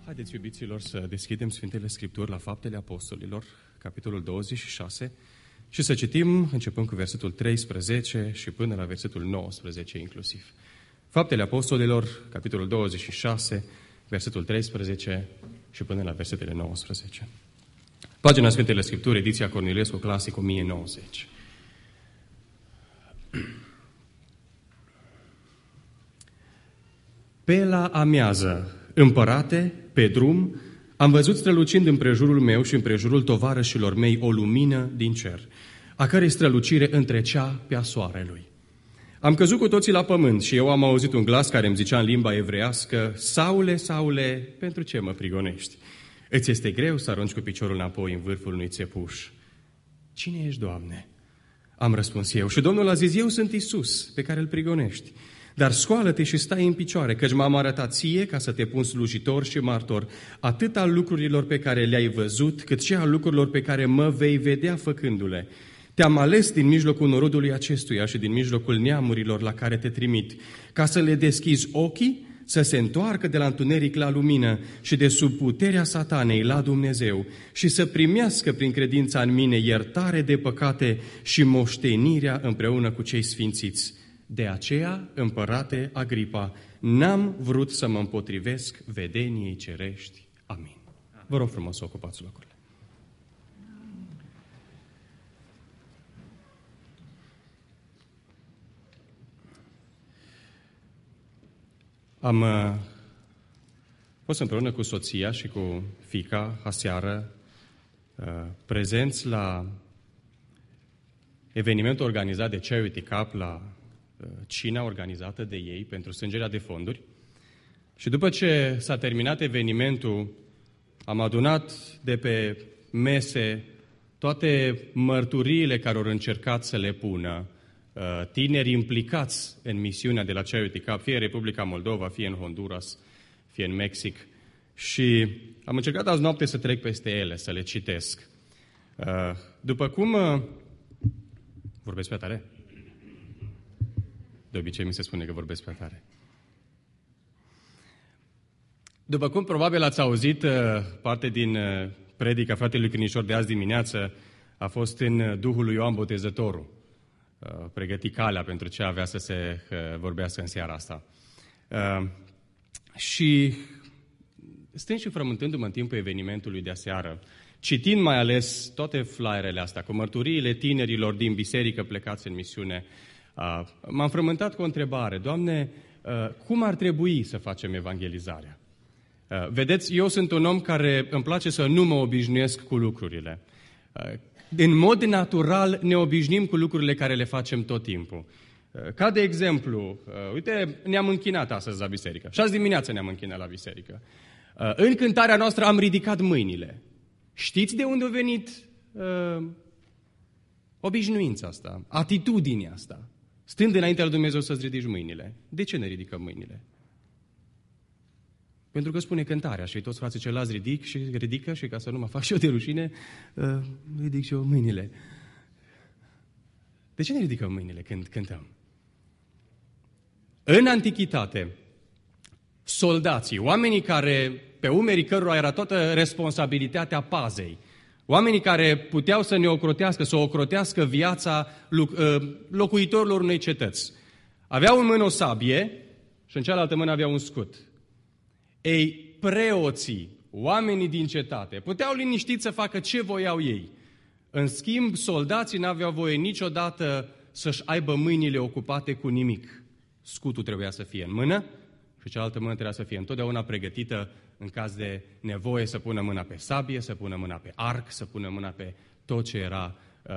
Haideți, iubiților, să deschidem Sfintele Scripturi la Faptele Apostolilor, capitolul 26, și să citim începând cu versetul 13 și până la versetul 19 inclusiv. Faptele Apostolilor, capitolul 26, versetul 13 și până la versetele 19. Pagina Sfintele Scripturi, ediția Cornilescu Clasic 1090. Pe la amiază, împărate, pe drum, am văzut strălucind împrejurul meu și împrejurul tovarășilor mei o lumină din cer, a cărei strălucire întrecea pe-a soarelui. Am căzut cu toții la pământ și eu am auzit un glas care îmi zicea în limba evrească: Saule, Saule, pentru ce mă prigonești? Îți este greu să arunci cu piciorul înapoi în vârful unui țepuș. Cine ești, Doamne? Am răspuns eu. Și Domnul a zis: eu sunt Iisus, pe care îl prigonești. Dar scoală-te și stai în picioare, căci m-am arătat ție ca să te pun slujitor și martor, atât al lucrurilor pe care le-ai văzut, cât și al lucrurilor pe care mă vei vedea făcându-le. Te-am ales din mijlocul norodului acestuia și din mijlocul neamurilor la care te trimit, ca să le deschizi ochii, să se întoarcă de la întuneric la lumină și de sub puterea satanei la Dumnezeu și să primească prin credința în mine iertare de păcate și moștenirea împreună cu cei sfințiți. De aceea, împărate Agripa, n-am vrut să mă împotrivesc vedeniei cerești. Amin. Vă rog frumos să ocupați locurile. Am fost împreună cu soția și cu fiica aseară prezenți la evenimentul organizat de Charity Cup, la cina organizată de ei pentru strângerea de fonduri. Și după ce s-a terminat evenimentul, am adunat de pe mese toate mărturiile care au încercat să le pună tineri implicați în misiunea de la Charity Cup, fie în Republica Moldova, fie în Honduras, fie în Mexic. Și am încercat azi noapte să trec peste ele, să le citesc. După cum... Vorbesc pe tare? De obicei mi se spune că vorbesc prea tare. După cum probabil ați auzit, parte din predica fratelui Crinișor de azi dimineață a fost în Duhul lui Ioan Botezătorul. Pregăti calea pentru ce avea să se vorbească în seara asta. Și stând și frământându-mă în timpul evenimentului de aseară, citind mai ales toate flyerele astea, cu mărturiile tinerilor din biserică plecați în misiune, m-am frământat cu o întrebare: Doamne, cum ar trebui să facem evangelizarea? Vedeți, eu sunt un om care îmi place să nu mă obișnuiesc cu lucrurile. În mod natural ne obișnim cu lucrurile care le facem tot timpul. Ca de exemplu, uite, ne-am închinat astăzi la biserică. Și azi dimineață ne-am închinat la biserică. În cântarea noastră am ridicat mâinile. Știți de unde a venit obișnuința asta, atitudinea asta? Stând înaintea lui Dumnezeu să-ți ridici mâinile. De ce ne ridicăm mâinile? Pentru că spune cântarea și toți frații ceilalți ridică și ca să nu mă fac și eu de rușine, ridic și eu mâinile. De ce ne ridicăm mâinile când cântăm? În antichitate, soldații, oamenii care, pe umerii cărora era toată responsabilitatea pazei, oamenii care puteau să ne ocrotească, să ocrotească viața locuitorilor unei cetăți, aveau în mână o sabie și în cealaltă mână aveau un scut. Ei, preoții, oamenii din cetate, puteau liniștit să facă ce voiau ei. În schimb, soldații n-aveau voie niciodată să-și aibă mâinile ocupate cu nimic. Scutul trebuia să fie în mână și cealaltă mână trebuia să fie întotdeauna pregătită în caz de nevoie să pună mâna pe sabie, să pună mâna pe arc, să pună mâna pe tot ce era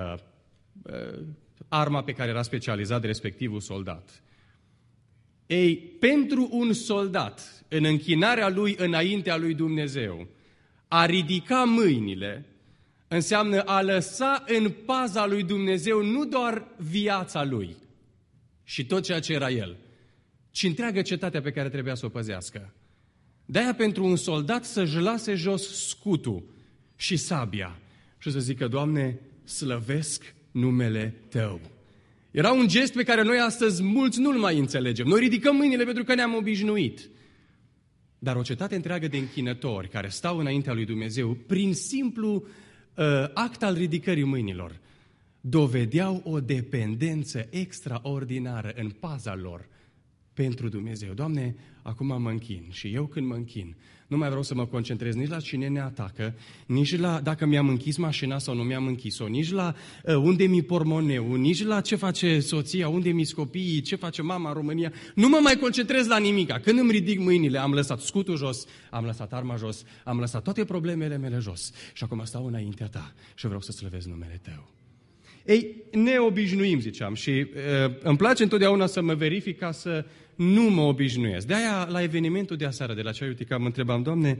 arma pe care era specializat respectivul soldat. Ei, pentru un soldat, în închinarea lui înaintea lui Dumnezeu, a ridica mâinile înseamnă a lăsa în paza lui Dumnezeu nu doar viața lui și tot ceea ce era el, ci întreagă cetatea pe care trebuia să o păzească. De-aia pentru un soldat să-și lase jos scutul și sabia și să zică: Doamne, slăvesc numele Tău. Era un gest pe care noi astăzi mulți nu-l mai înțelegem. Noi ridicăm mâinile pentru că ne-am obișnuit. Dar o cetate întreagă de închinători care stau înaintea lui Dumnezeu, prin simplu act al ridicării mâinilor, dovedeau o dependență extraordinară în paza lor pentru Dumnezeu. Doamne, acum mă închin și eu când mă închin, nu mai vreau să mă concentrez nici la cine ne atacă, nici la dacă mi-am închis mașina sau nu mi-am închis-o, nici la unde mi portmoneul, nici la ce face soția, unde mi copiii, ce face mama în România. Nu mă mai concentrez la nimica. Când îmi ridic mâinile, am lăsat scutul jos, am lăsat arma jos, am lăsat toate problemele mele jos și acum stau înaintea ta și vreau să slăvesc numele tău. Ei, ne obișnuim, ziceam, și îmi place întotdeauna să mă verific ca să nu mă obișnuiesc. De-aia, la evenimentul de aseară de la Ceaiutica, mă întrebam, Doamne,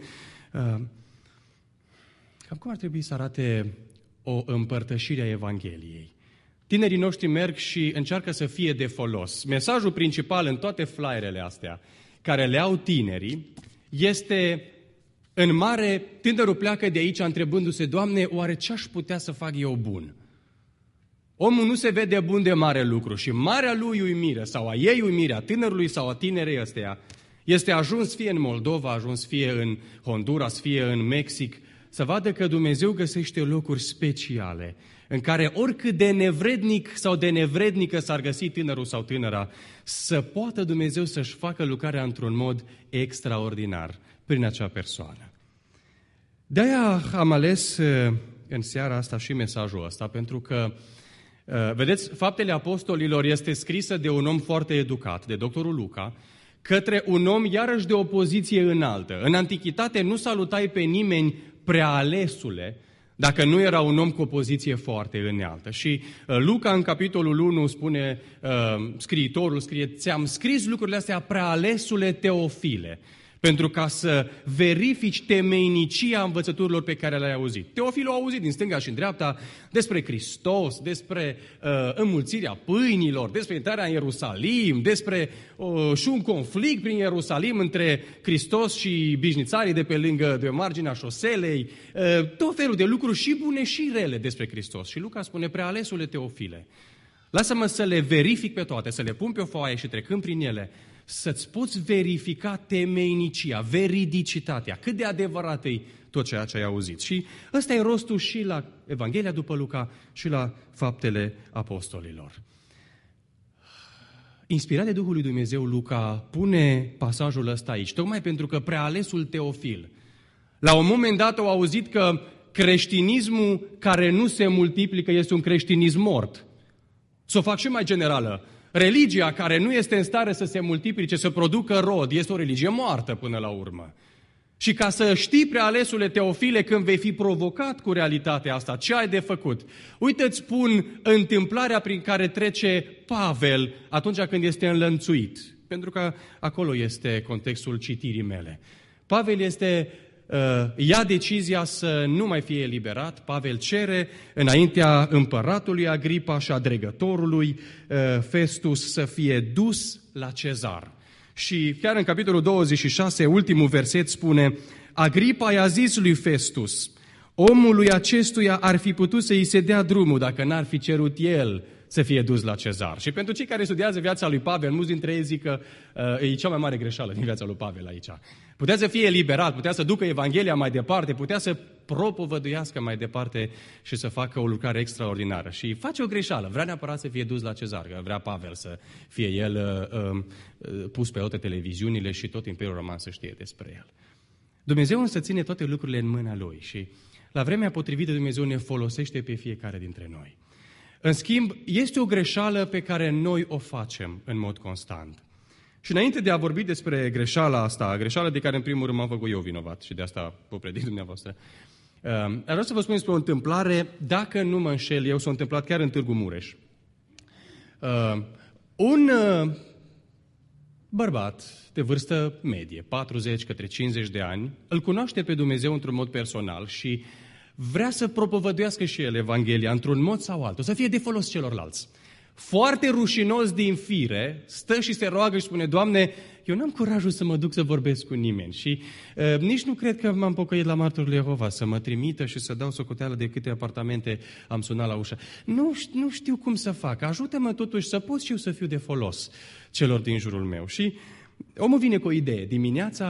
cam cum ar trebui să arate o împărtășire a Evangheliei? Tinerii noștri merg și încearcă să fie de folos. Mesajul principal în toate flyerele astea, care le au tinerii, este, în mare, tânărul pleacă de aici întrebându-se, Doamne, oare ce aș putea să fac eu bun? Omul nu se vede bun de mare lucru și marea lui uimire sau a ei uimire, a tânărului sau a tinerei ăsteia, este ajuns fie în Moldova, ajuns fie în Honduras, fie în Mexic, să vadă că Dumnezeu găsește locuri speciale în care oricât de nevrednic sau de nevrednică s-ar găsi tânărul sau tânăra, să poată Dumnezeu să-și facă lucrarea într-un mod extraordinar prin acea persoană. De-aia am ales în seara asta și mesajul ăsta, pentru că vedeți, Faptele Apostolilor este scrisă de un om foarte educat, de doctorul Luca, către un om iarăși de o poziție înaltă. În antichitate nu salutai pe nimeni prealesule, dacă nu era un om cu o poziție foarte înaltă. Și Luca în capitolul 1 spune, scriitorul scrie, ți-am scris lucrurile astea prealesule Teofile, pentru ca să verifici temeinicia învățăturilor pe care le-ai auzit. Teofil a auzit din stânga și în dreapta despre Hristos, despre înmulțirea pâinilor, despre intrarea în Ierusalim, despre și un conflict prin Ierusalim între Hristos și bișnițarii de pe marginea șoselei, tot felul de lucruri și bune și rele despre Hristos. Și Luca spune, prealesule Teofile, lasă-mă să le verific pe toate, să le pun pe o foaie și trecând prin ele, să-ți poți verifica temeinicia, veridicitatea, cât de adevărat e tot ceea ce ai auzit. Și ăsta e rostul și la Evanghelia după Luca și la Faptele Apostolilor. Inspirat de Duhul lui Dumnezeu, Luca pune pasajul ăsta aici, tocmai pentru că prealesul Teofil, la un moment dat au auzit că creștinismul care nu se multiplică este un creștinism mort. Să o fac și mai generală. Religia care nu este în stare să se multiplice, să producă rod, este o religie moartă până la urmă. Și ca să știi, prealesule Teofile, când vei fi provocat cu realitatea asta, ce ai de făcut? Uite, îți spun întâmplarea prin care trece Pavel atunci când este înlănțuit. Pentru că acolo este contextul citirii mele. Pavel ia decizia să nu mai fie eliberat. Pavel cere înaintea împăratului Agripa și a dregătorului Festus să fie dus la Cezar. Și chiar în capitolul 26, ultimul verset spune, Agripa i-a zis lui Festus, omului acestuia ar fi putut să îi se dea drumul dacă n-ar fi cerut el să fie dus la Cezar. Și pentru cei care studiază viața lui Pavel, mulți dintre ei zic că e cea mai mare greșeală din viața lui Pavel aici. Putea să fie eliberat, putea să ducă Evanghelia mai departe, putea să propovăduiască mai departe și să facă o lucrare extraordinară. Și face o greșeală, vrea neapărat să fie dus la Cezar, că vrea Pavel să fie el pus pe toate televiziunile și tot Imperiul Roman să știe despre el. Dumnezeu însă ține toate lucrurile în mâna Lui și la vremea potrivită Dumnezeu ne folosește pe fiecare dintre noi. În schimb, este o greșeală pe care noi o facem în mod constant. Și înainte de a vorbi despre greșeala asta, greșeala de care în primul rând m-am făcut eu vinovat și de asta vă predic dumneavoastră, vreau să vă spun despre o întâmplare, dacă nu mă înșel eu, s-a întâmplat chiar în Târgu Mureș. Un bărbat de vârstă medie, 40 către 50 de ani, îl cunoaște pe Dumnezeu într-un mod personal și vrea să propovăduiască și el Evanghelia într-un mod sau altul, să fie de folos celorlalți. Foarte rușinos din fire, stă și se roagă și spune, Doamne, eu n-am curajul să mă duc să vorbesc cu nimeni și nici nu cred că m-am pocăit la martorul Jehova să mă trimită și să dau socoteală de câte apartamente am sunat la ușă. Nu știu cum să fac, ajută-mă totuși să pot și eu să fiu de folos celor din jurul meu. Și omul vine cu o idee. Dimineața,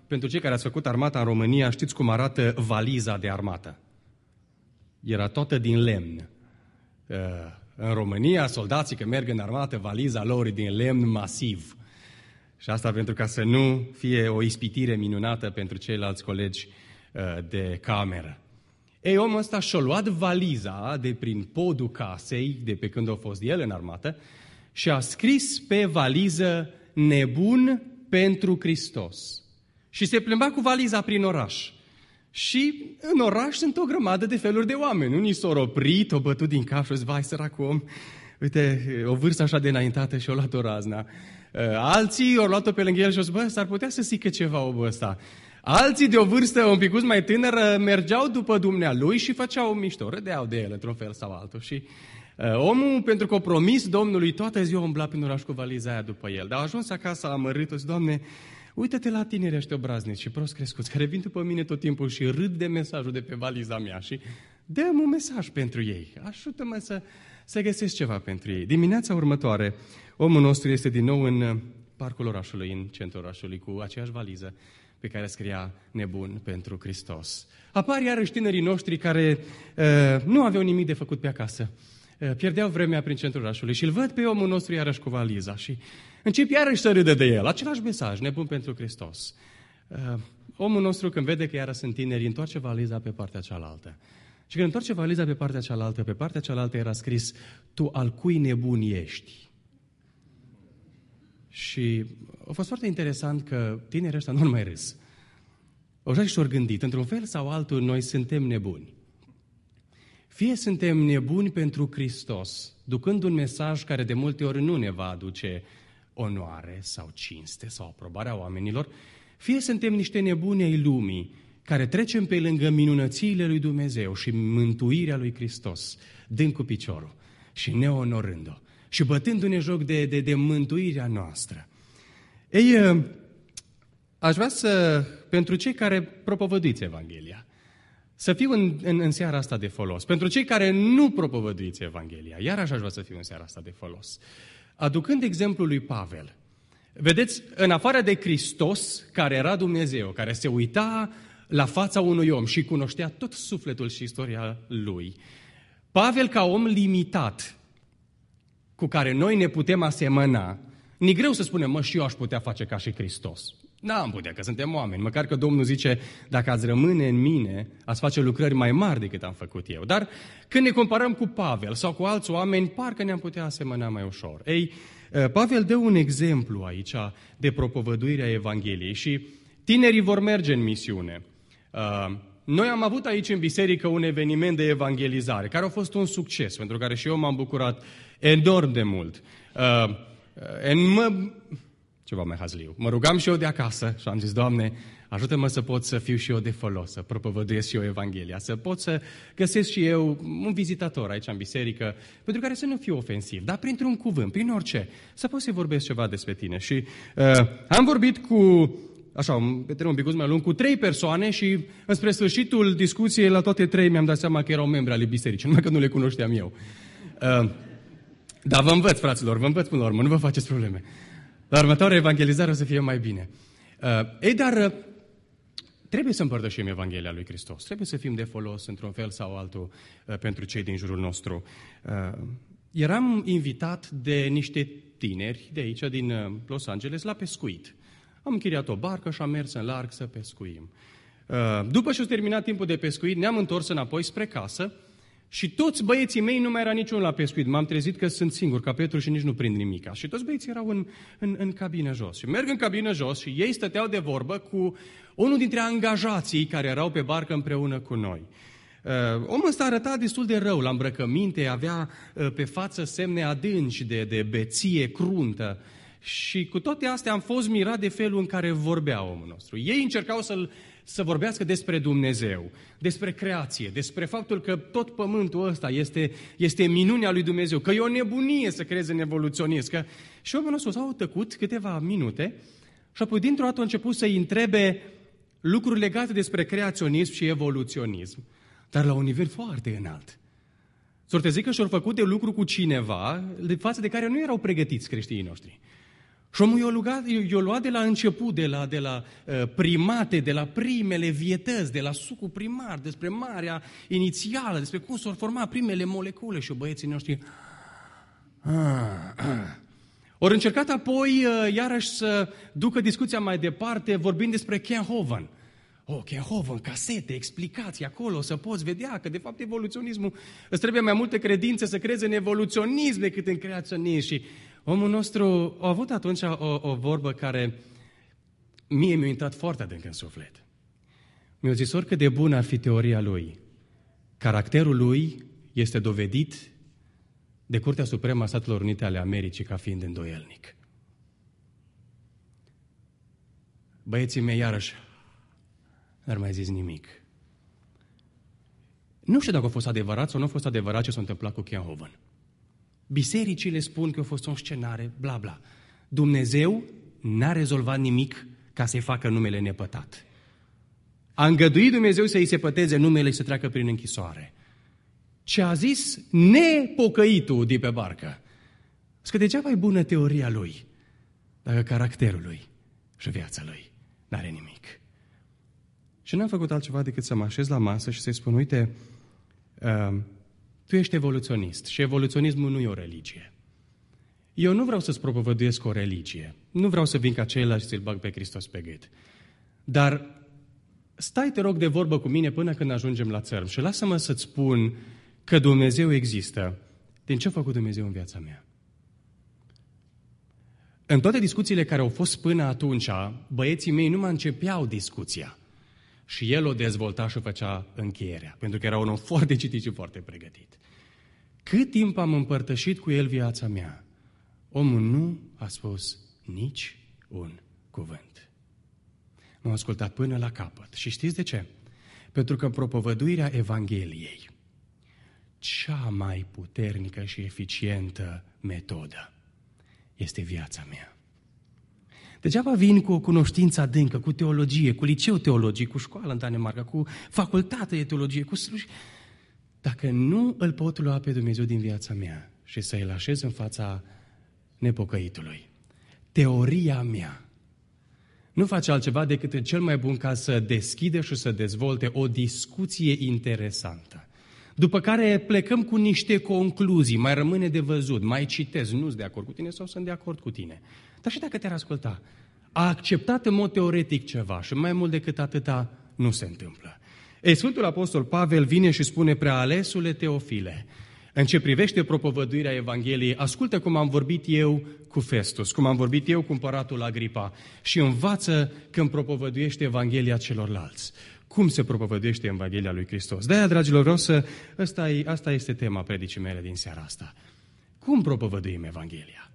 pentru cei care ați făcut armata în România, știți cum arată valiza de armată. Era toată din lemn. În România, soldații că merg în armată, valiza lor e din lemn masiv. Și asta pentru ca să nu fie o ispitire minunată pentru ceilalți colegi de cameră. Ei, omul ăsta și-a luat valiza de prin podul casei, de pe când a fost el în armată, și a scris pe valiză nebun pentru Hristos. Și se plimba cu valiza prin oraș. Și în oraș sunt o grămadă de feluri de oameni. Unii s-au oprit, au bătut din cap și au zis, vai, săracul om, uite, o vârstă așa de înaintată și-au luat o razna. Alții au luat-o pe lângă el și au zis, bă, s-ar putea să zică ceva omul ăsta. Alții de o vârstă un picuț mai tânără mergeau după dumnealui și făceau mișto, râdeau de el într-un fel sau altul. Și omul, pentru că a promis Domnului, toată ziua umbla prin oraș cu valiza aia după el. Dar a ajuns acasă amărât, o zis, Doamne, uită-te la tinerii ăștia obraznici și prost crescuți, care vin după mine tot timpul și râd de mesajul de pe valiza mea și dă-mi un mesaj pentru ei. Ajută-mă să găsesc ceva pentru ei. Dimineața următoare, omul nostru este din nou în parcul orașului, în centrul orașului, cu aceeași valiză pe care scria nebun pentru Hristos. Apar iarăși tinerii noștri care nu aveau nimic de făcut pe acasă. Pierdeau vremea prin centrul orașului și îl văd pe omul nostru iarăși cu valiza și încep iarăși să râdă de el. Același mesaj, nebun pentru Hristos. Omul nostru, când vede că iarăși sunt tineri, întoarce valiza pe partea cealaltă. Și când întoarce valiza pe partea cealaltă era scris, tu al cui nebun ești? Și a fost foarte interesant că tinerii ăștia nu mai râs. Au și și-au gândit, într-un fel sau altul, noi suntem nebuni. Fie suntem nebuni pentru Hristos, ducând un mesaj care de multe ori nu ne va aduce onoare sau cinste sau aprobarea oamenilor, fie suntem niște nebuni ai lumii, care trecem pe lângă minunățiile lui Dumnezeu și mântuirea lui Hristos, dând cu piciorul și neonorând-o și bătându-ne joc de mântuirea noastră. Ei, aș vrea să, pentru cei care propovăduiți Evanghelia, să fiu în seara asta de folos. Pentru cei care nu propovăduiți Evanghelia, iarăși aș vrea să fiu în seara asta de folos. Aducând exemplul lui Pavel, vedeți, în afară de Hristos, care era Dumnezeu, care se uita la fața unui om și cunoștea tot sufletul și istoria lui, Pavel, ca om limitat, cu care noi ne putem asemăna, ni greu să spunem, mă, și eu aș putea face ca și Hristos. N-am putea, că suntem oameni. Măcar că Domnul zice, dacă ați rămâne în mine, ați face lucrări mai mari decât am făcut eu. Dar când ne comparăm cu Pavel sau cu alți oameni, parcă ne-am putea asemăna mai ușor. Ei, Pavel dă un exemplu aici de propovăduirea Evangheliei și tinerii vor merge în misiune. Noi am avut aici în biserică un eveniment de evangelizare, care a fost un succes, pentru care și eu m-am bucurat enorm de mult. Ceva mai hazliu. Mă rugam și eu de acasă și am zis, Doamne, ajută-mă să pot să fiu și eu de folos, să propovăduiesc și eu Evanghelia, să pot să găsesc și eu un vizitator aici în biserică, pentru care să nu fiu ofensiv, dar printr-un cuvânt, prin orice, să pot să-i vorbesc ceva despre tine. Și am vorbit cu, așa, pe un pic mai lung, cu 3 persoane și înspre sfârșitul discuției la toate 3 mi-am dat seama că erau membri ale bisericii, numai că nu le cunoșteam eu. Dar vă învăț, fraților, vă învăț până la urmă, nu vă faceți probleme. La următoarea evangelizare o să fie mai bine. Dar trebuie să împărtășim Evanghelia lui Hristos. Trebuie să fim de folos într-un fel sau altul pentru cei din jurul nostru. Eram invitat de niște tineri de aici, din Los Angeles, la pescuit. Am închiriat o barcă și am mers în larg să pescuim. După ce a terminat timpul de pescuit, ne-am întors înapoi spre casă și toți băieții mei, nu mai era niciunul la pescuit. M-am trezit că sunt singur, ca Petru, și nici nu prind nimica. Și toți băieții erau în cabină jos. Și merg în cabină jos și ei stăteau de vorbă cu unul dintre angajații care erau pe barcă împreună cu noi. Omul ăsta arăta destul de rău la îmbrăcăminte, avea pe față semne adânci de beție cruntă. Și cu toate astea am fost mirat de felul în care vorbea omul nostru. Ei încercau să vorbească despre Dumnezeu, despre creație, despre faptul că tot pământul ăsta este minunea lui Dumnezeu, că e o nebunie să crezi în evoluționism. Și omul nostru s-au tăcut câteva minute și apoi dintr-o dată a început să-i întrebe lucruri legate despre creaționism și evoluționism, dar la un nivel foarte înalt. S-or zic că și-au făcut de lucru cu cineva de față de care nu erau pregătiți creștinii noștri. Și omul i-a luat de la început, de la primate, de la primele vietăți, de la sucul primar, despre marea inițială, despre cum s-au format primele molecule și băieții noștri. Ori încercat apoi iarăși să ducă discuția mai departe vorbind despre Kernhoven. Kernhoven, casete, explicații acolo, să poți vedea că de fapt evoluționismul îți trebuie mai multe credințe să crezi în evoluționism decât în creaționism. Și omul nostru a avut atunci o vorbă care mie mi-a intrat foarte adânc în suflet. Mi-a zis, oricât de bună ar fi teoria lui, caracterul lui este dovedit de Curtea Supremă a Statelor Unite ale Americii ca fiind îndoielnic. Băieții mei, iarăși, n-ar mai zis nimic. Nu știu dacă a fost adevărat sau nu a fost adevărat ce s-a întâmplat cu Kernhoven. Bisericile spun că a fost o scenare, bla bla. Dumnezeu n-a rezolvat nimic ca să-i facă numele nepătat. A îngăduit Dumnezeu să-i se păteze numele și să treacă prin închisoare. Ce a zis nepocăitul de pe barcă. Că degeaba e bună teoria lui, dacă caracterul lui și viața lui n-are nimic. Și n-am făcut altceva decât să mă așez la masă și să-i spun, uite, tu ești evoluționist și evoluționismul nu e o religie. Eu nu vreau să-ți propovăduiesc o religie. Nu vreau să vin ca ceilalți și să-l bag pe Hristos pe gât. Dar stai, te rog, de vorbă cu mine până când ajungem la țărm și lasă-mă să-ți spun că Dumnezeu există. Din ce a făcut Dumnezeu în viața mea? În toate discuțiile care au fost până atunci, băieții mei nu mai începeau discuția. Și el o dezvolta și făcea încheierea, pentru că era un om foarte citit și foarte pregătit. Cât timp am împărtășit cu el viața mea, omul nu a spus nici un cuvânt. M-a ascultat până la capăt. Și știți de ce? Pentru că propovăduirea Evangheliei, cea mai puternică și eficientă metodă, este viața mea. Degeaba vin cu o cunoștință adâncă, cu teologie, cu liceu teologic, cu școală în Danemarca, cu facultate de teologie, cu sluji. Dacă nu îl pot lua pe Dumnezeu din viața mea și să-i așez în fața nepocăitului, teoria mea nu face altceva decât în cel mai bun caz să deschide și să dezvolte o discuție interesantă. După care plecăm cu niște concluzii, mai rămâne de văzut, mai citez, nu-s de acord cu tine sau sunt de acord cu tine. Dar și dacă te-ar asculta, a acceptat în mod teoretic ceva și mai mult decât atâta nu se întâmplă. Sfântul Apostol Pavel vine și spune, prealesule Teofile, în ce privește propovăduirea Evangheliei, ascultă cum am vorbit eu cu Festus, cum am vorbit eu cu împăratul Agripa și învață când propovăduiește Evanghelia celorlalți. Cum se propovăduiește Evanghelia lui Hristos? De-aia, dragilor, vreau să... Asta este tema predicii mele din seara asta. Cum propovăduim Evanghelia?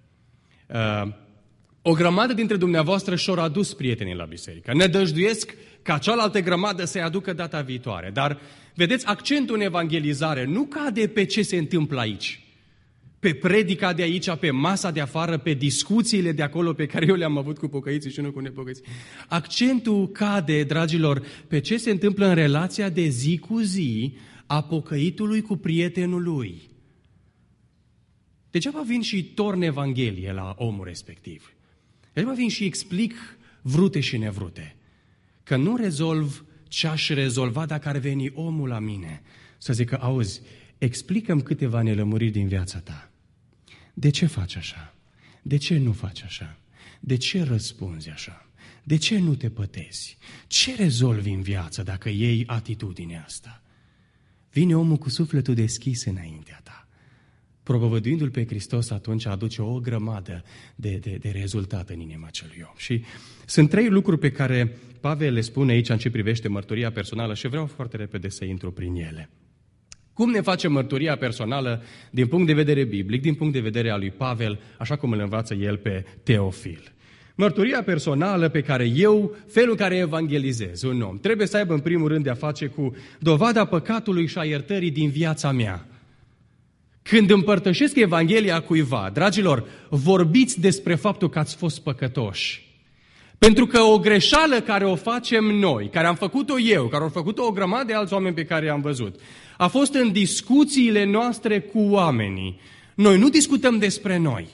O grămadă dintre dumneavoastră și-au adus prietenii la biserică. Ne dăjduiesc ca cealaltă grămadă să-i aducă data viitoare. Dar, vedeți, accentul în evangelizare nu cade pe ce se întâmplă aici. Pe predica de aici, pe masa de afară, pe discuțiile de acolo pe care eu le-am avut cu pocăiții și nu cu nepocăiții. Accentul cade, dragilor, pe ce se întâmplă în relația de zi cu zi a pocăitului cu prietenul lui. Degeaba vin și torn Evanghelie la omul respectiv. Degeaba vin și explic vrute și nevrute. Că nu rezolv ce aș rezolva dacă ar veni omul la mine să zică, auzi, explică-mi câteva nelămuriri din viața ta. De ce faci așa? De ce nu faci așa? De ce răspunzi așa? De ce nu te pătezi? Ce rezolvi în viață dacă iei atitudinea asta? Vine omul cu sufletul deschis înaintea ta. Propovăduindu-L pe Hristos, atunci aduce o grămadă de rezultat în inima celui om. Și sunt 3 lucruri pe care Pavel le spune aici în ce privește mărturia personală și vreau foarte repede să intru prin ele. Cum ne face mărturia personală din punct de vedere biblic, din punct de vedere al lui Pavel, așa cum îl învață el pe Teofil? Mărturia personală pe care eu, felul în care evangelizez un om, trebuie să aibă în primul rând de-a face cu dovada păcatului și a iertării din viața mea. Când împărtășesc Evanghelia cuiva, dragilor, vorbiți despre faptul că ați fost păcătoși. Pentru că o greșeală care o facem noi, care am făcut-o eu, care au făcut-o o grămadă de alți oameni pe care i-am văzut, a fost în discuțiile noastre cu oamenii. Noi nu discutăm despre noi.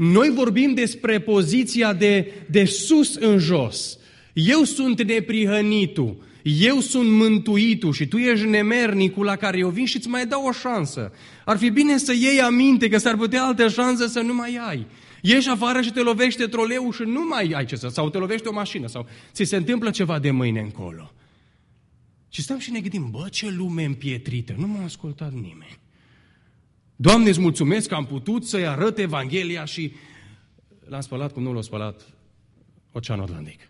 Noi vorbim despre poziția de sus în jos. Eu sunt neprihănitul, eu sunt mântuitul și tu ești nemernicul la care eu vin și îți mai dau o șansă. Ar fi bine să iei aminte că s-ar putea altă șansă să nu mai ai. Ieși afară și te lovește troleul și nu mai ai ce să... Sau te lovește o mașină sau ți se întâmplă ceva de mâine încolo. Și stăm și ne gândim, bă, ce lume împietrită, nu m-a ascultat nimeni. Doamne, îți mulțumesc că am putut să-i arăt Evanghelia și l-am spălat cum nu l-a spălat Oceanul Atlantic.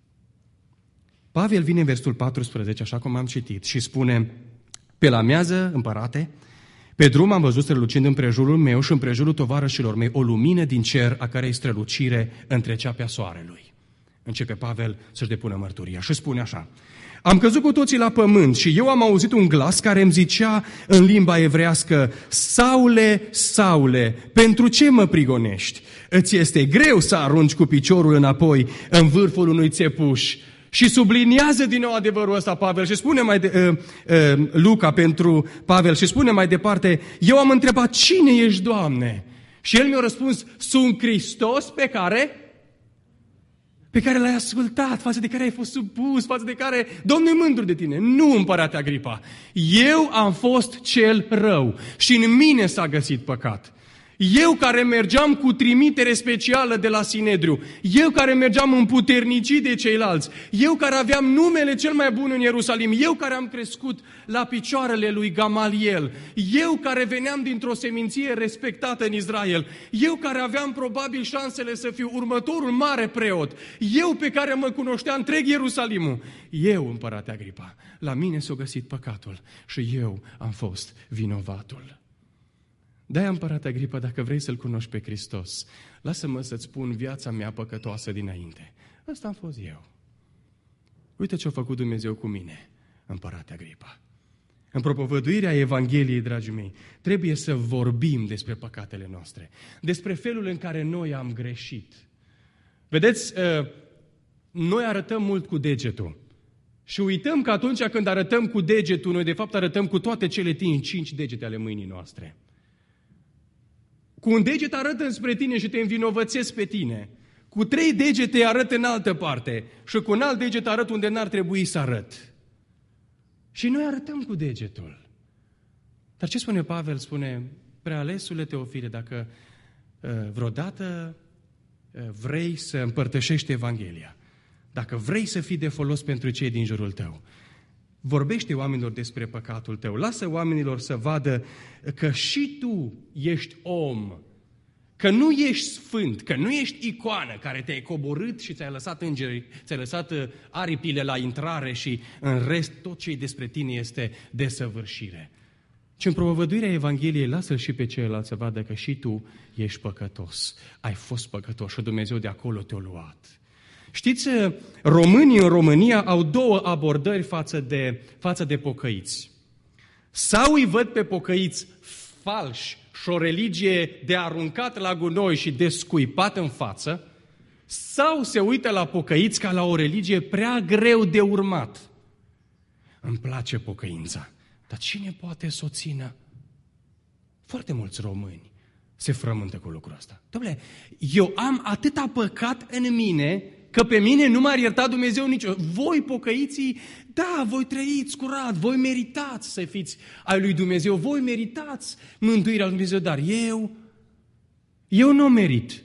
Pavel vine în versetul 14, așa cum am citit, și spune: pe la amiază, împărate, pe drum am văzut strălucind împrejurul meu și împrejurul tovarășilor mei o lumină din cer, a cărei strălucire întrecea pe soarelui. Începe Pavel să-și depună mărturia și spune așa: am căzut cu toții la pământ și eu am auzit un glas care îmi zicea în limba evrească: Saule, Saule, pentru ce mă prigonești? Îți este greu să arunci cu piciorul înapoi în vârful unui țepuș. Și subliniază din nou adevărul ăsta Pavel și spune Luca pentru Pavel și spune mai departe: eu am întrebat, cine ești, Doamne? Și el mi-a răspuns: sunt Hristos pe care l-ai ascultat, față de care ai fost supus, față de care Domnul e mândru de tine. Nu, împărate Agripa, eu am fost cel rău și în mine s-a găsit păcat. Eu care mergeam cu trimitere specială de la Sinedriu, eu care mergeam împuternicit de ceilalți, eu care aveam numele cel mai bun în Ierusalim, eu care am crescut la picioarele lui Gamaliel, eu care veneam dintr-o seminție respectată în Israel, eu care aveam probabil șansele să fiu următorul mare preot, eu pe care mă cunoștea întreg Ierusalimul, eu, împărate Agripa, la mine s-a găsit păcatul și eu am fost vinovatul. De-aia, împărate Agripa, dacă vrei să-L cunoști pe Hristos, lasă-mă să-ți spun viața mea păcătoasă dinainte. Ăsta am fost eu. Uite ce-a făcut Dumnezeu cu mine, împărate Agripa. În propovăduirea Evangheliei, dragii mei, trebuie să vorbim despre păcatele noastre, despre felul în care noi am greșit. Vedeți, noi arătăm mult cu degetul și uităm că atunci când arătăm cu degetul, noi de fapt arătăm cu toate cele 5 degete ale mâinii noastre. Cu un deget arăt înspre tine și te învinovățesc pe tine. Cu 3 degete arăt în altă parte și cu un alt deget arăt unde n-ar trebui să arăt. Și noi arătăm cu degetul. Dar ce spune Pavel? Spune: prealesule Teofile, dacă vreodată vrei să împărtășești Evanghelia, dacă vrei să fii de folos pentru cei din jurul tău, vorbește oamenilor despre păcatul tău. Lasă oamenilor să vadă că și tu ești om, că nu ești sfânt, că nu ești icoană care te-ai coborât și ți-ai lăsat îngerii, ți-ai lăsat aripile la intrare și în rest tot ce despre tine este desăvârșire. Ci în propovăduirea Evangheliei lasă-l și pe ceilalți să vadă că și tu ești păcătos. Ai fost păcătos și Dumnezeu de acolo te-a luat. Știți, românii în România au 2 abordări față de pocăiți. Sau îi văd pe pocăiți falși și o religie de aruncat la gunoi și de scuipat în față, sau se uită la pocăiți ca la o religie prea greu de urmat. Îmi place pocăința, dar cine poate să o țină? Foarte mulți români se frământă cu lucrul ăsta. Dom'le, eu am atâta păcat în mine că pe mine nu m-ar ierta Dumnezeu niciodată. Voi, pocăiții, da, voi trăiți curat, voi meritați să fiți ai lui Dumnezeu, voi meritați mântuirea lui Dumnezeu, dar eu nu merit.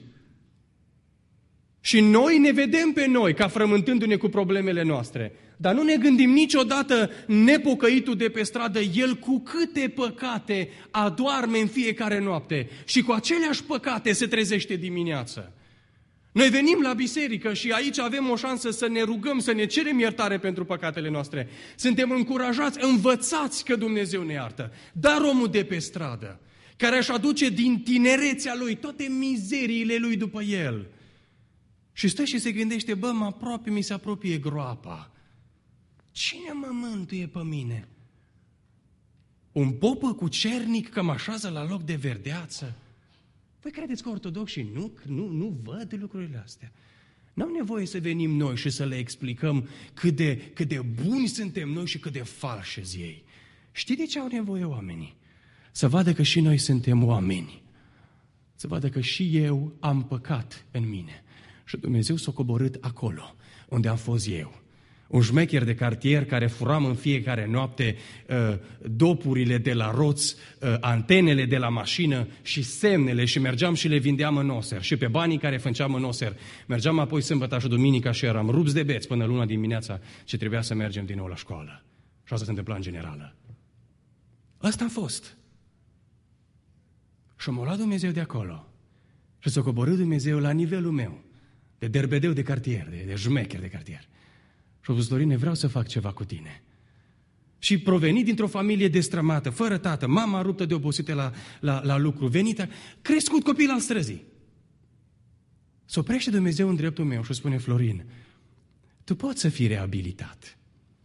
Și noi ne vedem pe noi ca frământându-ne cu problemele noastre, dar nu ne gândim niciodată nepocăitul de pe stradă, el cu câte păcate adoarme în fiecare noapte și cu aceleași păcate se trezește dimineață. Noi venim la biserică și aici avem o șansă să ne rugăm, să ne cerem iertare pentru păcatele noastre. Suntem încurajați, învățați că Dumnezeu ne iartă. Dar omul de pe stradă, care își aduce din tinerețea lui toate mizeriile lui după el, și stă și se gândește: bă, mi se apropie groapa. Cine mă mântuie pe mine? Un popă cu cernic că mă așează la loc de verdeață? Păi credeți că ortodoxii nu văd lucrurile astea? N-au nevoie să venim noi și să le explicăm cât de buni suntem noi și cât de falși ei. Știi de ce au nevoie oamenii? Să vadă că și noi suntem oameni. să vadă că și eu am păcat în mine. Și Dumnezeu s-a coborât acolo, unde am fost eu. Un șmecher de cartier care furam în fiecare noapte dopurile de la roți, antenele de la mașină și semnele și mergeam și le vindeam în Oser. Și pe banii care făceam în Oser, mergeam apoi sâmbătă și duminica și eram rupți de beți până luna dimineața ce trebuia să mergem din nou la școală. Și asta se întâmpla în generală. Ăsta am fost. Și m-a luat Dumnezeu de acolo. Și s-a coborât Dumnezeu la nivelul meu, de derbedeu de cartier, de șmecher de cartier. Și a spus: Dorine, vreau să fac ceva cu tine. Și provenit dintr-o familie destrămată, fără tată, mama ruptă de obosită la lucru, venită, crescut copil al străzii. Se oprește Dumnezeu în dreptul meu și spune: Florin, tu poți să fii reabilitat.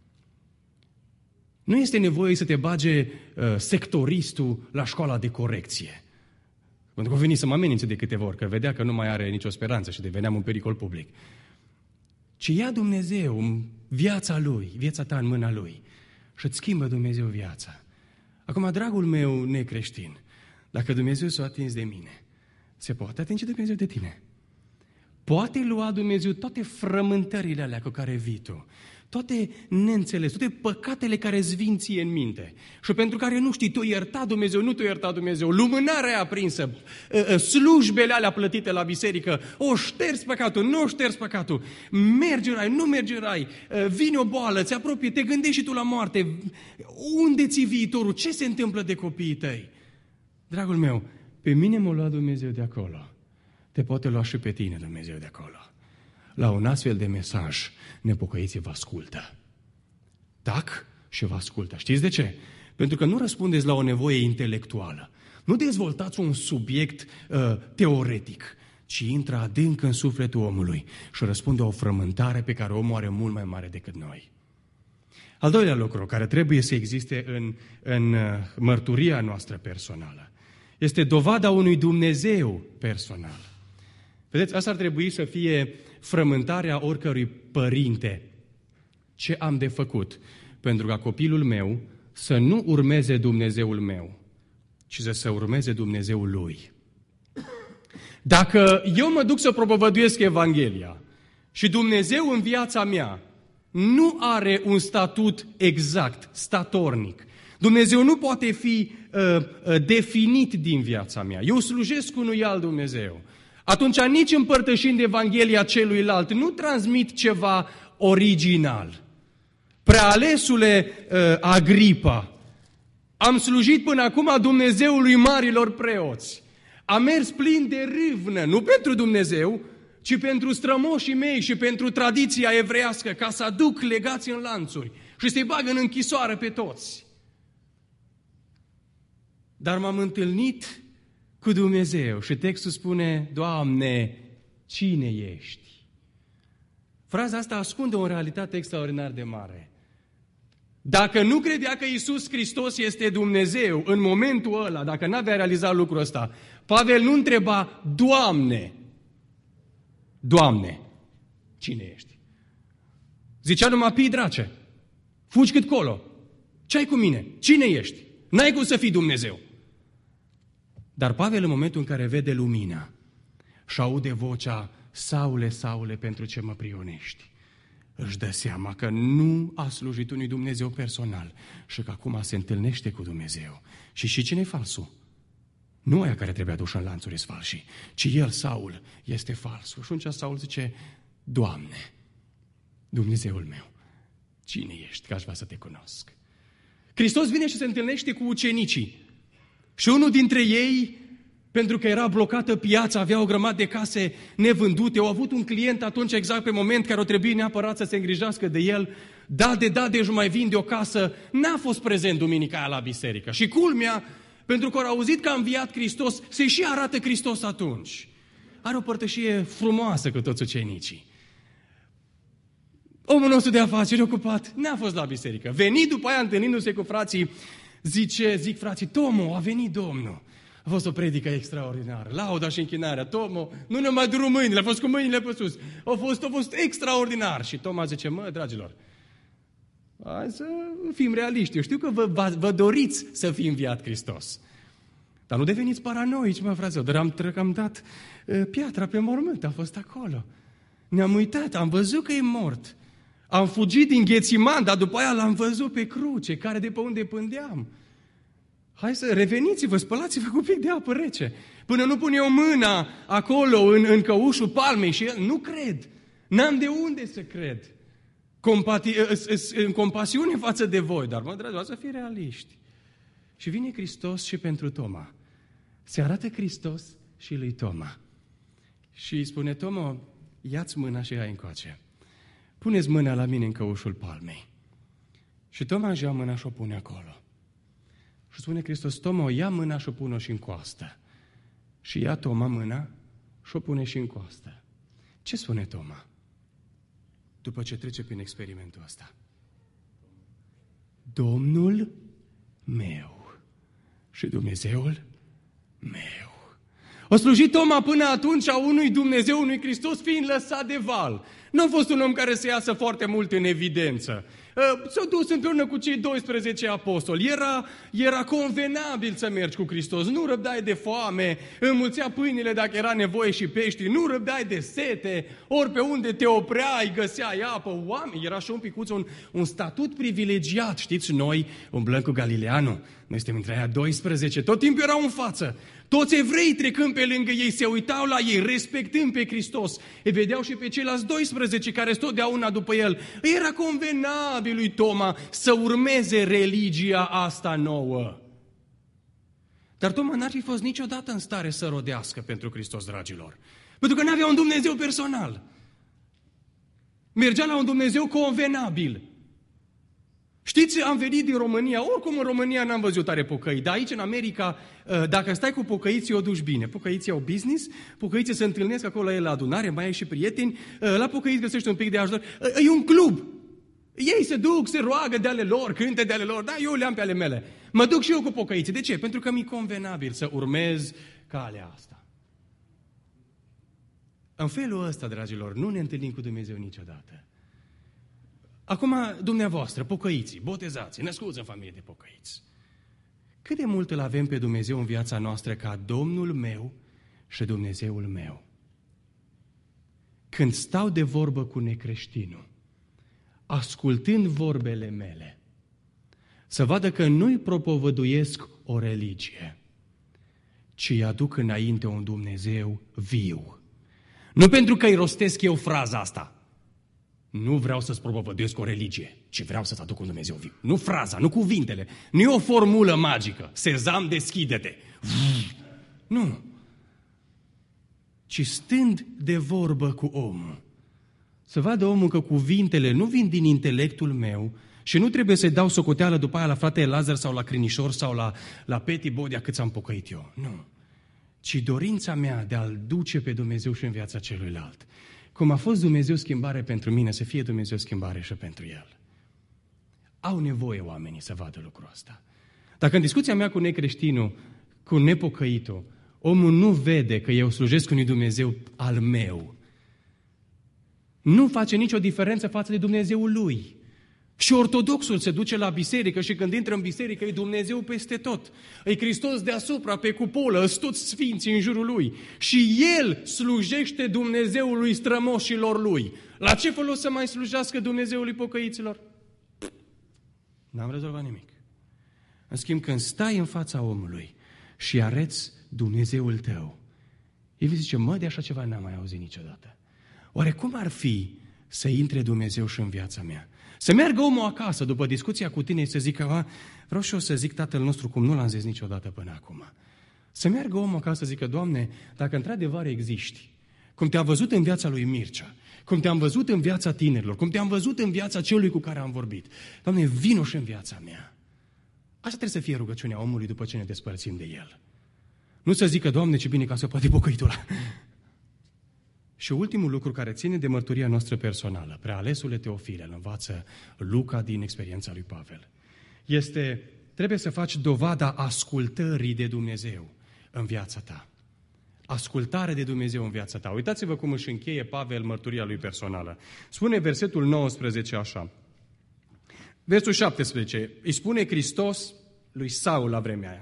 Nu este nevoie să te bage sectoristul la școala de corecție. Pentru că a venit să mă amenințe de câteva ori, că vedea că nu mai are nicio speranță și deveneam un pericol public. Ci ia Dumnezeu viața Lui, viața ta în mâna Lui și îți schimbă Dumnezeu viața. Acum, dragul meu necreștin, dacă Dumnezeu s-a atins de mine, se poate atinge Dumnezeu de tine. Poate lua Dumnezeu toate frământările alea cu care vii tu, toate neînțeles, toate păcatele care îți vin ție în minte și pentru care nu știi, tu ierta Dumnezeu, nu tu ierta Dumnezeu, lumânarea aprinsă, slujbele alea plătite la biserică, o ștergi păcatul, nu o ștergi păcatul, mergi în rai, nu mergi în rai, vine o boală, ți apropie, te gândești și tu la moarte, unde ți viitorul, ce se întâmplă de copiii tăi? Dragul meu, pe mine m-a luat Dumnezeu de acolo, te poate lua și pe tine Dumnezeu de acolo. La un astfel de mesaj, nepocăiții vă ascultă. Tac și vă ascultă. Știți de ce? Pentru că nu răspundeți la o nevoie intelectuală. Nu dezvoltați un subiect teoretic, ci intră adânc în sufletul omului și răspunde o frământare pe care omul are mult mai mare decât noi. Al doilea lucru care trebuie să existe în mărturia noastră personală este dovada unui Dumnezeu personal. Vedeți, asta ar trebui să fie frământarea oricărui părinte. Ce am de făcut pentru ca copilul meu să nu urmeze Dumnezeul meu, ci să urmeze Dumnezeul lui. Dacă eu mă duc să propovăduiesc Evanghelia și Dumnezeu în viața mea nu are un statut exact, statornic, Dumnezeu nu poate fi definit din viața mea, eu slujesc unui alt Dumnezeu, atunci nici împărtășind Evanghelia celuilalt nu transmit ceva original. Prealesule Agripa, am slujit până acum Dumnezeului marilor preoți. Am mers plin de râvnă, nu pentru Dumnezeu, ci pentru strămoșii mei și pentru tradiția evreiască, ca să aduc legați în lanțuri și să-i bag în închisoare pe toți. Dar m-am întâlnit cu Dumnezeu și textul spune: Doamne, cine ești? Fraza asta ascunde o realitate extraordinar de mare. Dacă nu credea că Iisus Hristos este Dumnezeu în momentul ăla, dacă n-avea realizat lucrul ăsta, Pavel nu întreba: Doamne, Doamne, cine ești? Zicea numai: Pii drace, fugi cât colo, ce-ai cu mine? Cine ești? N-ai cum să fii Dumnezeu. Dar Pavel, în momentul în care vede lumina și aude vocea: Saule, Saule, pentru ce mă prionești? Își dă seama că nu a slujit unui Dumnezeu personal și că acum se întâlnește cu Dumnezeu. Și cine e falsul? Nu aia care trebuie adus în lanțuri sunt falși, ci el, Saul, este falsul. Și atunci Saul zice: Doamne, Dumnezeul meu, cine ești? Că aș vrea să te cunosc. Hristos vine și se întâlnește cu ucenicii. Și unul dintre ei, pentru că era blocată piața, avea o grămadă de case nevândute, au avut un client atunci exact pe moment care o trebuie neapărat să se îngrijească de el, deci mai vinde o casă, n-a fost prezent duminica aia la biserică. Și culmea, pentru că au auzit că a înviat Hristos, se și arată Hristos atunci. Are o părtășie frumoasă cu toți ucenicii. Omul nostru de afaceri ocupat n-a fost la biserică. Venit după aia, întâlnindu-se cu frații, zic frații: Tomo, a venit Domnul. A fost o predică extraordinară. Lauda și închinarea. Tomo, nu ne mai duru mâinile, a fost cu mâinile pe sus. A fost extraordinar. Și Toma zice: mă, dragilor, hai să fim realiști. Eu știu că vă doriți să fie înviat Hristos. Dar nu deveniți paranoici, mă, fraților, dar am dat piatra pe mormânt, a fost acolo. Ne-am uitat, am văzut că e mort. Am fugit din Ghețiman, dar după aia l-am văzut pe cruce, care de pe unde pândeam. Hai să reveniți-vă, spălați-vă cu un pic de apă rece. Până nu pun eu mâna acolo, în căușul palmei și el, nu cred. N-am de unde să cred. În compasiune față de voi, dar mă, dragi, să fii realiști. Și vine Hristos și pentru Toma. Se arată Hristos și lui Toma. Și îi spune, Toma, ia-ți mâna și ia încoace. Puneți mâna la mine în căușul palmei. Și Toma își ia mâna și o pune acolo. Și spune Hristos, Toma, ia mâna și o pune și în coastă. Și ia Toma mâna și o pune și în coastă. Ce spune Toma? După ce trece prin experimentul ăsta. Domnul meu și Dumnezeul meu. O slujit Toma până atunci a unui Dumnezeu, unui Hristos, fiind lăsat de val. Nu a fost un om care să iasă foarte mult în evidență. S-a dus împreună cu cei 12 apostoli. Era convenabil să mergi cu Hristos. Nu răbdai de foame, înmulțea pâinile dacă era nevoie și pești, nu răbdai de sete, ori pe unde te opreai, găseai apă, oameni. Era și un picuț, un statut privilegiat. Știți, noi umblăm cu Galileanu, noi suntem între aia 12, tot timpul erau în față. Toți evreii trecând pe lângă ei, se uitau la ei, respectând pe Hristos. Îi vedeau și pe ceilalți 12 care sunt totdeauna după el. Era convenabil lui Toma să urmeze religia asta nouă. Dar Toma n-ar fi fost niciodată în stare să rodească pentru Hristos, dragilor. Pentru că n-avea un Dumnezeu personal. Mergea la un Dumnezeu convenabil. Știți, am venit din România, oricum în România n-am văzut tare pocăi, dar aici în America, dacă stai cu pocăiții, o duci bine. Pocăiții au business, pocăiții se întâlnesc acolo la el la adunare, mai ai și prieteni, la pocăiți găsești un pic de ajutor. E un club. Ei se duc, se roagă de ale lor, cântă de ale lor, da, eu le-am pe ale mele. Mă duc și eu cu pocăiții. De ce? Pentru că mi-e convenabil să urmez calea asta. În felul ăsta, dragilor, nu ne întâlnim cu Dumnezeu niciodată. Acum, dumneavoastră, pocăiții, botezați, născuți în familie de pocăiți. Cât de mult îl avem pe Dumnezeu în viața noastră ca Domnul meu și Dumnezeul meu? Când stau de vorbă cu necreștinul, ascultând vorbele mele, să vadă că nu-i propovăduiesc o religie, ci îi aduc înainte un Dumnezeu viu. Nu pentru că îi rostesc eu fraza asta. Nu vreau să-ți propovăduiesc o religie, ci vreau să-ți aduc un Dumnezeu viu. Nu fraza, nu cuvintele, nu e o formulă magică. Sezam, deschide-te. Nu. Ci stând de vorbă cu omul. Să vadă omul că cuvintele nu vin din intelectul meu și nu trebuie să-i dau socoteală după aia la fratele Lazar sau la Crinișor sau la Peti Bodea cât s-am pocăit eu. Nu. Ci dorința mea de a-L duce pe Dumnezeu și în viața celuilalt. Cum a fost Dumnezeu schimbare pentru mine, să fie Dumnezeu schimbare și pentru El. Au nevoie oamenii să vadă lucrul ăsta. Dacă în discuția mea cu necreștinul, cu nepocăitul, omul nu vede că eu slujesc unui Dumnezeu al meu, nu face nicio diferență față de Dumnezeul lui. Și ortodoxul se duce la biserică și când intră în biserică e Dumnezeu peste tot. E Hristos deasupra, pe cupolă, sunt toți sfinții în jurul lui. Și el slujește Dumnezeului strămoșilor lui. La ce folos să mai slujească Dumnezeului pocăiților? N-am rezolvat nimic. În schimb, când stai în fața omului și arăți Dumnezeul tău, el zice, mă, de așa ceva n-am mai auzit niciodată. Oare cum ar fi să intre Dumnezeu și în viața mea? Să meargă omul acasă după discuția cu tine și să zică, vreau și eu să zic Tatăl nostru cum nu l-am zis niciodată până acum. Să meargă omul acasă să zică, Doamne, dacă într-adevăr existi, cum te-am văzut în viața lui Mircea, cum te-am văzut în viața tinerilor, cum te-am văzut în viața celui cu care am vorbit, Doamne, vino și în viața mea. Asta trebuie să fie rugăciunea omului după ce ne despărțim de el. Nu să zică, Doamne, ce bine că să poate pocăitul ăla. Și ultimul lucru care ține de mărturia noastră personală, prealesule Teofile, îl învață Luca din experiența lui Pavel, trebuie să faci dovada ascultării de Dumnezeu în viața ta. Ascultare de Dumnezeu în viața ta. Uitați-vă cum își încheie Pavel mărturia lui personală. Spune versetul 19 așa. Versul 17. Îi spune Hristos lui Saul la vremea aia.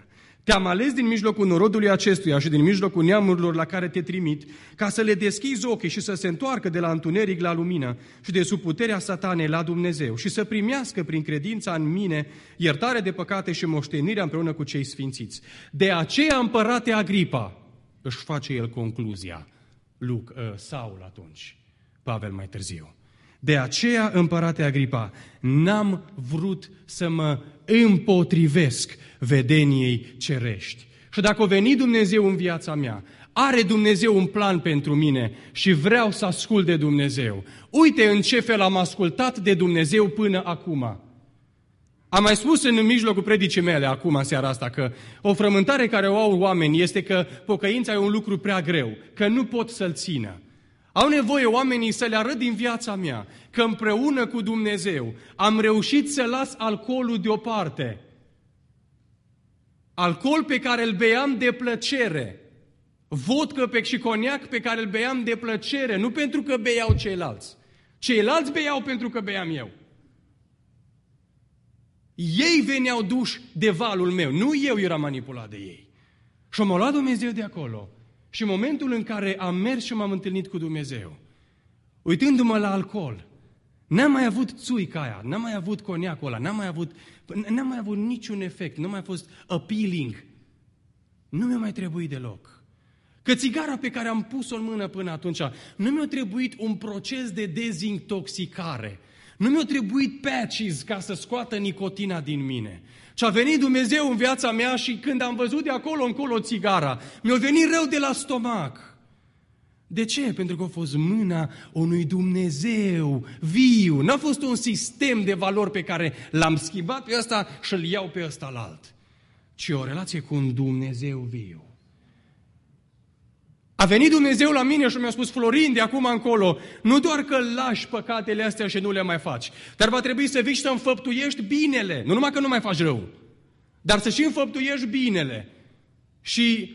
Te-am ales din mijlocul norodului acestuia și din mijlocul neamurilor la care te trimit, ca să le deschizi ochii și să se întoarcă de la întuneric la lumină și de sub puterea satanei la Dumnezeu și să primească prin credința în mine iertare de păcate și moștenirea împreună cu cei sfințiți. De aceea, împărate Agripa, își face el concluzia, Saul atunci, Pavel mai târziu. De aceea, împărate Agripa, n-am vrut să mă împotrivesc vedeniei cerești. Și dacă a venit Dumnezeu în viața mea, are Dumnezeu un plan pentru mine și vreau să ascult de Dumnezeu. Uite în ce fel am ascultat de Dumnezeu până acum. Am mai spus în mijlocul predicii mele acum, în seara asta, că o frământare care o au oamenii este că pocăința e un lucru prea greu, că nu pot să-l țină. Au nevoie oamenii să le arăt din viața mea că împreună cu Dumnezeu am reușit să las alcoolul deoparte. Alcool pe care îl beam de plăcere. Vodcă și coniac pe care îl beam de plăcere, nu pentru că beau ceilalți. Ceilalți beau pentru că beam eu. Ei veneau duși de valul meu, nu eu eram manipulat de ei. Și m-a luat Dumnezeu de acolo. Și în momentul în care am mers și m-am întâlnit cu Dumnezeu, uitându-mă la alcool, n-am mai avut țuica aia, n-am mai avut coniacul ăla, n-am mai avut niciun efect, nu mai a fost appealing. Nu mi-a mai trebuit deloc. Că țigara pe care am pus-o în mână până atunci, nu mi-a trebuit un proces de dezintoxicare. Nu mi-a trebuit patches ca să scoată nicotina din mine. Și a venit Dumnezeu în viața mea și când am văzut de acolo încolo țigara, mi-a venit rău de la stomac. De ce? Pentru că a fost mâna unui Dumnezeu viu. N-a fost un sistem de valori pe care l-am schimbat pe ăsta și îl iau pe ăsta la alt, ci o relație cu un Dumnezeu viu. A venit Dumnezeu la mine și mi-a spus, Florin, de acum încolo, nu doar că lași păcatele astea și nu le mai faci, dar va trebui să vii și să înfăptuiești binele. Nu numai că nu mai faci rău, dar să și înfăptuiești binele. Și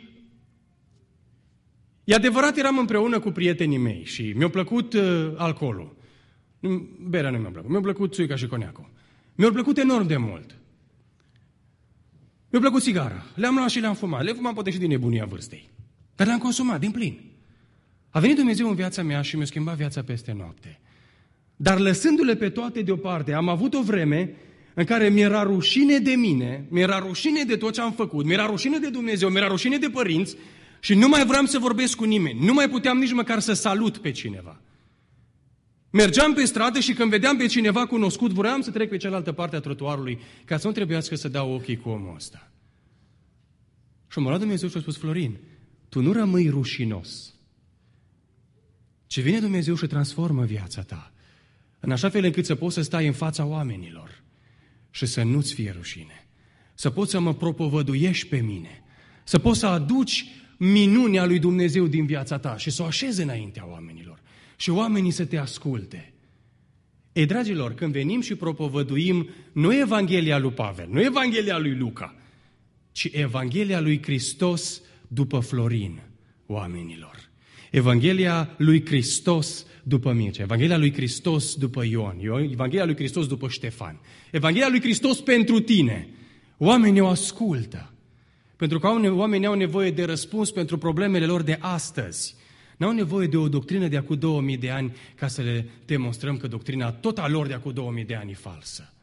e adevărat, eram împreună cu prietenii mei și mi-a plăcut alcoolul. Berea nu mi-a plăcut, mi-a plăcut țuica și coniacul. Mi-a plăcut enorm de mult. Mi-a plăcut țigara. Le-am luat și le-am fumat. Le fumam poate și din nebunia vârstei. Dar le-am consumat din plin. A venit Dumnezeu în viața mea și mi-a schimbat viața peste noapte. Dar lăsându-le pe toate deoparte, am avut o vreme în care mi-era rușine de mine, mi-era rușine de tot ce am făcut, mi-era rușine de Dumnezeu, mi-era rușine de părinți și nu mai vreau să vorbesc cu nimeni. Nu mai puteam nici măcar să salut pe cineva. Mergeam pe stradă și când vedeam pe cineva cunoscut, vreau să trec pe cealaltă parte a trotuarului ca să nu trebuiască să dau ochii cu omul ăsta. Și m-a luat Dumnezeu și a spus, Florin, tu nu rămâi rușinos, ci vine Dumnezeu și transformă viața ta, în așa fel încât să poți să stai în fața oamenilor și să nu-ți fie rușine, să poți să mă propovăduiești pe mine, să poți să aduci minunea lui Dumnezeu din viața ta și să o așezi înaintea oamenilor și oamenii să te asculte. Ei, dragilor, când venim și propovăduim, nu Evanghelia lui Pavel, nu Evanghelia lui Luca, ci Evanghelia lui Hristos după Florin, oamenilor. Evanghelia lui Hristos după Mircea, Evanghelia lui Hristos după Ioan, Evanghelia lui Hristos după Ștefan, Evanghelia lui Hristos pentru tine. Oamenii o ascultă, pentru că oamenii au nevoie de răspuns pentru problemele lor de astăzi. N-au nevoie de o doctrină de acum 2000 de ani ca să le demonstrăm că doctrina tot a lor de acum 2000 de ani e falsă.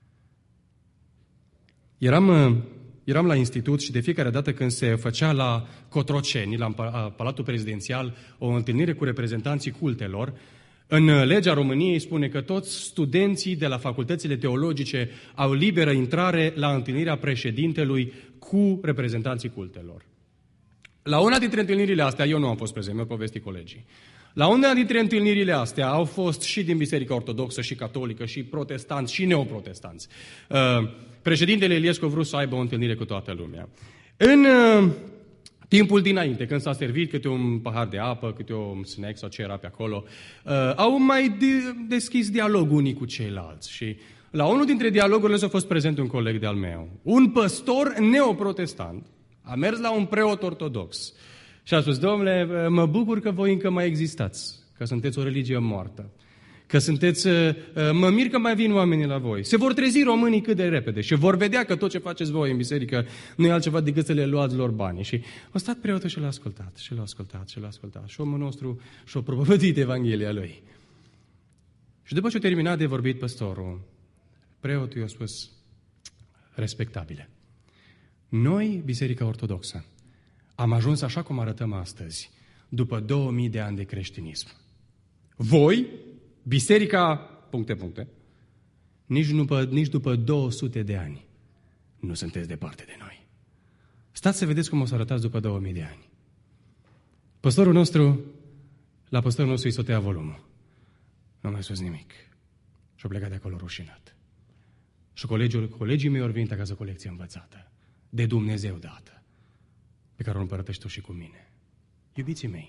Eram la institut și de fiecare dată când se făcea la Cotroceni, la Palatul Prezidențial, o întâlnire cu reprezentanții cultelor, în legea României spune că toți studenții de la facultățile teologice au liberă intrare la întâlnirea președintelui cu reprezentanții cultelor. La una dintre întâlnirile astea, eu nu am fost prezent, mi-au povestit colegii. La una dintre întâlnirile astea au fost și din Biserica Ortodoxă, și Catolică, și protestanți, și neoprotestanți. Președintele Iliescu a vrut să aibă o întâlnire cu toată lumea. În timpul dinainte, când s-a servit câte un pahar de apă, câte un snack sau ce era pe acolo, au mai deschis dialog unii cu ceilalți. Și la unul dintre dialogurile a fost prezent un coleg de-al meu, un păstor neoprotestant, a mers la un preot ortodox și a spus, domnule, mă bucur că voi încă mai existați, că sunteți o religie moartă. că sunteți, mă mir că mai vin oamenii la voi. Se vor trezi românii cât de repede și vor vedea că tot ce faceți voi în biserică nu e altceva decât să le luați lor banii. Și a stat preotul și l-a ascultat, și l-a ascultat, și l-a ascultat. Și omul nostru și-a propovăduit Evanghelia lui. Și după ce a terminat de vorbit păstorul, preotul i-a spus, respectabile, noi, Biserica Ortodoxă, am ajuns așa cum arătăm astăzi, după 2000 de ani de creștinism. Voi, biserica, puncte, nici după 200 de ani nu sunteți departe de noi. Stați să vedeți cum o să arătați după 2000 de ani. La păstorul nostru îi s-o tăia volumul. Nu a mai spus nimic. Și-a plecat de acolo rușinat. Și colegii mei au venit acasă cu o lecție învățată, de Dumnezeu dată, pe care o împărătești tu și cu mine. Iubiții mei,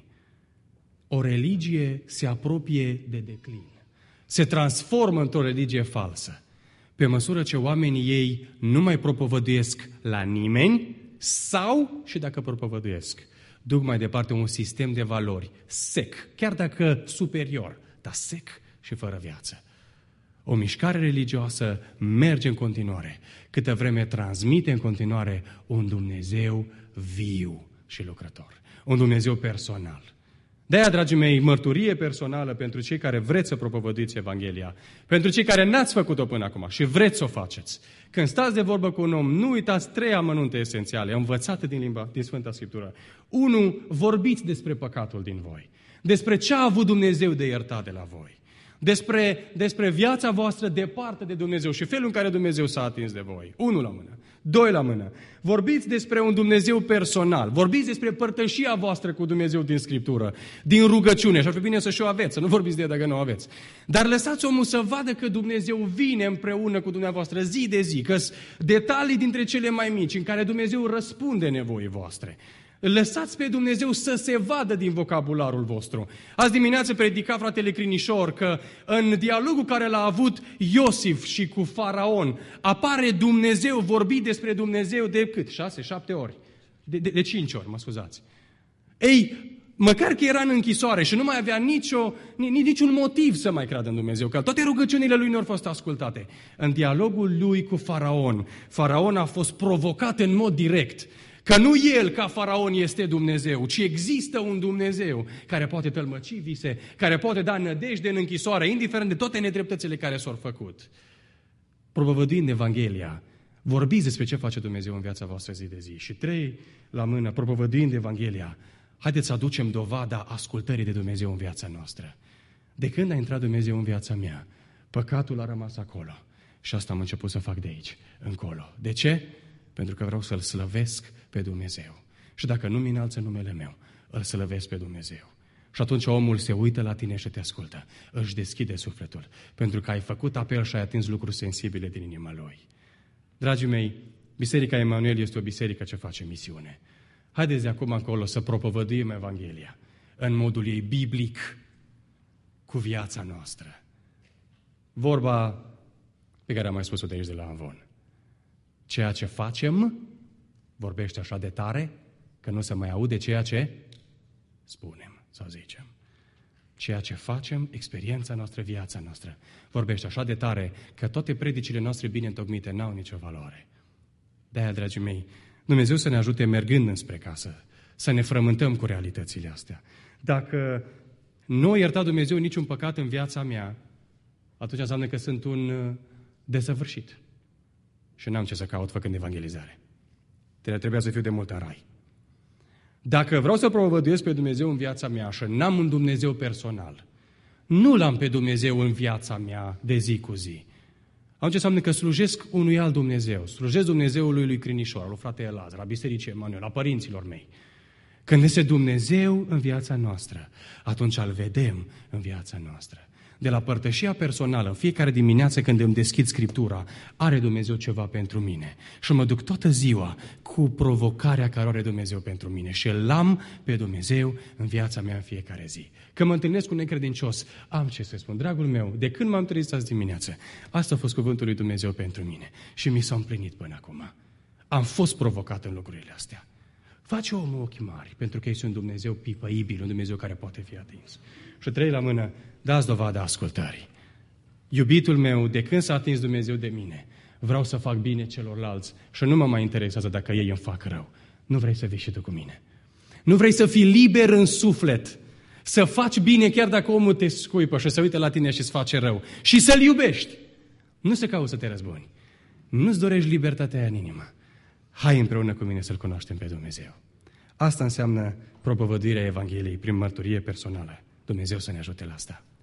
o religie se apropie de declin. Se transformă într-o religie falsă. Pe măsură ce oamenii ei nu mai propovăduiesc la nimeni sau, și dacă propovăduiesc, duc mai departe un sistem de valori sec, chiar dacă superior, dar sec și fără viață. O mișcare religioasă merge în continuare, câtă vreme transmite în continuare un Dumnezeu viu și lucrător. Un Dumnezeu personal. De-aia, dragii mei, mărturie personală pentru cei care vreți să propovăduiți Evanghelia, pentru cei care n-ați făcut-o până acum și vreți să o faceți. Când stați de vorbă cu un om, nu uitați 3 amănunte esențiale, învățate din Sfânta Scriptură. 1. Vorbiți despre păcatul din voi, despre ce a avut Dumnezeu de iertat de la voi, despre viața voastră departe de Dumnezeu și felul în care Dumnezeu s-a atins de voi. 1 la mână. 2 la mână. Vorbiți despre un Dumnezeu personal. Vorbiți despre părtășia voastră cu Dumnezeu din Scriptură, din rugăciune. Și ar fi bine să și o aveți, să nu vorbiți de ea dacă nu o aveți. Dar lăsați omul să vadă că Dumnezeu vine împreună cu dumneavoastră zi de zi, că sunt detalii dintre cele mai mici în care Dumnezeu răspunde nevoii voastre. Lăsați pe Dumnezeu să se vadă din vocabularul vostru. Azi dimineață predica fratele Crinișor că în dialogul care l-a avut Iosif și cu Faraon apare Dumnezeu, vorbit despre Dumnezeu de cât? 6-7 ori? De 5 ori, mă scuzați. Ei, măcar că era în închisoare și nu mai avea niciun motiv să mai creadă în Dumnezeu, că toate rugăciunile lui nu au fost ascultate. În dialogul lui cu Faraon, Faraon a fost provocat în mod direct. Că nu el, ca Faraon, este Dumnezeu, ci există un Dumnezeu care poate tălmăci vise, care poate da nădejde în închisoare, indiferent de toate nedreptățile care s-au făcut. Propovăduind Evanghelia, vorbiți despre ce face Dumnezeu în viața voastră zi de zi. Și 3 la mână, propovăduind Evanghelia, haideți să aducem dovada ascultării de Dumnezeu în viața noastră. De când a intrat Dumnezeu în viața mea, păcatul a rămas acolo. Și asta am început să fac de aici, încolo. De ce? Pentru că vreau să-L slăvesc pe Dumnezeu. Și dacă nu-mi înalță numele meu, îl slăvesc pe Dumnezeu. Și atunci omul se uită la tine și te ascultă. Își deschide sufletul. Pentru că ai făcut apel și ai atins lucruri sensibile din inima lui. Dragii mei, Biserica Emanuel este o biserică ce face misiune. Haideți de acum încolo să propovăduim Evanghelia în modul ei biblic cu viața noastră. Vorba pe care am mai spus-o de aici de la Amvon. Ceea ce facem vorbește așa de tare că nu se mai aude ceea ce spunem sau zicem. Ceea ce facem, experiența noastră, viața noastră, vorbește așa de tare că toate predicile noastre bine întocmite n-au nicio valoare. De-aia, dragii mei, Dumnezeu să ne ajute mergând înspre casă, să ne frământăm cu realitățile astea. Dacă nu a iertat Dumnezeu niciun păcat în viața mea, atunci înseamnă că sunt un desăvârșit. Și n-am ce să caut făcând evangelizare. Trebuia să fiu de mult în rai. Dacă vreau să propovăduiesc pe Dumnezeu în viața mea și n-am un Dumnezeu personal, nu l-am pe Dumnezeu în viața mea de zi cu zi, atunci înseamnă că slujesc unui alt Dumnezeu. Slujesc Dumnezeului lui Crinișor, lui frate Elazar, la Bisericii Emanuel, la părinților mei. Când este Dumnezeu în viața noastră, atunci îl vedem în viața noastră. De la părtășia personală, fiecare dimineață când îmi deschid Scriptura, are Dumnezeu ceva pentru mine. Și mă duc toată ziua cu provocarea care are Dumnezeu pentru mine. Și îl am pe Dumnezeu în viața mea în fiecare zi. Când mă întâlnesc cu un necredincios, am ce să spun. Dragul meu, de când m-am trezit azi dimineață, asta a fost cuvântul lui Dumnezeu pentru mine. Și mi s-a împlinit până acum. Am fost provocat în lucrurile astea. Face omul ochi mari, pentru că este un Dumnezeu pipăibil, un Dumnezeu care poate fi atins. Și 3 la mână, dați dovadă ascultării. Iubitul meu, de când s-a atins Dumnezeu de mine, vreau să fac bine celorlalți și nu mă mai interesează dacă ei îmi fac rău. Nu vrei să vii și tu cu mine? Nu vrei să fii liber în suflet, să faci bine chiar dacă omul te scuipă și se uită la tine și îți face rău și să-l iubești? Nu se caută să te răzbuni. Nu-ți dorești libertatea aia în inimă. Hai împreună cu mine să-L cunoaștem pe Dumnezeu. Asta înseamnă propovăduirea Evangheliei prin mărturie personală. Dumnezeu să ne ajute la asta.